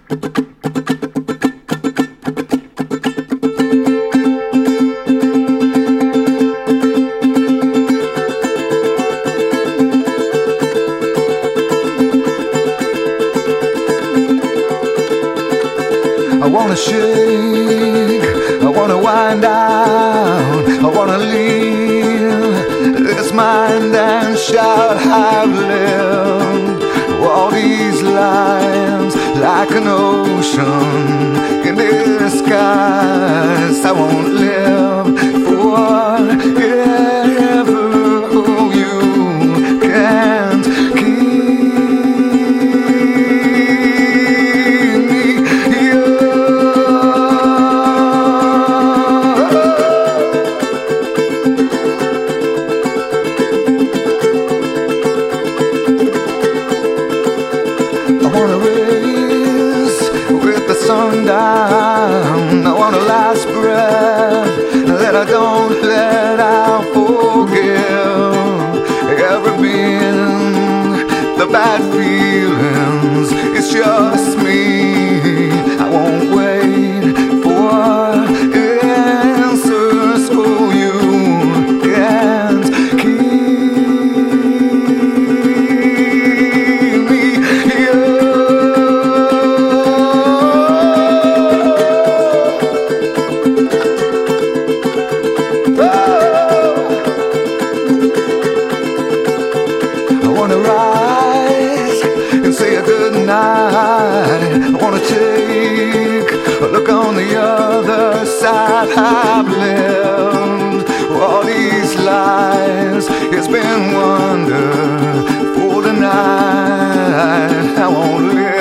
I wanna shake, I wanna wind down, I wanna leave this mind and shout, I've lived all these lives like an ocean in disguise. I won't live forever. Oh, you can't keep me here. I wanna race with the sundown. I want a last breath that I don't let out. Forgive every being, the bad feelings. It's just me. I won't wait for answers. Oh, you can't keep me here. I wanna rise and say a good night. I wanna take a look on the other side. I've lived all these lives. It's been wonderful tonight. I won't live